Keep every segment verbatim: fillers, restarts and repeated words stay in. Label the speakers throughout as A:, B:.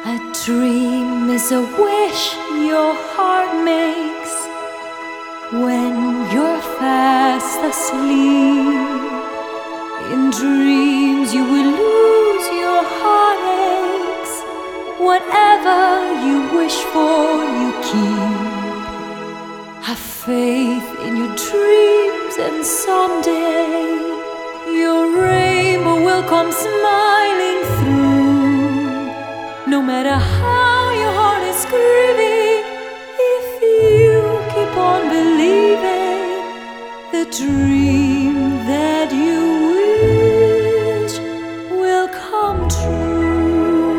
A: A dream is a wish your heart makes when you're fast asleep. In dreams you will lose your heartaches. Whatever you wish for, you keep. Have faith in your dreams, and someday your rainbow will come smiling through. No matter how your heart is grieving, if you keep on believing, the dream that you wish will come true.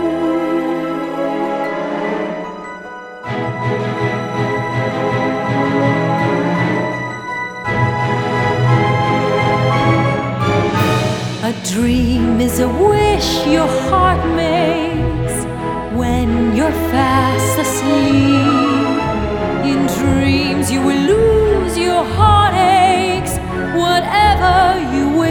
A: A dream is a wish your heart makes when you're fast asleep. In dreams you will lose your heartaches. Whatever you wish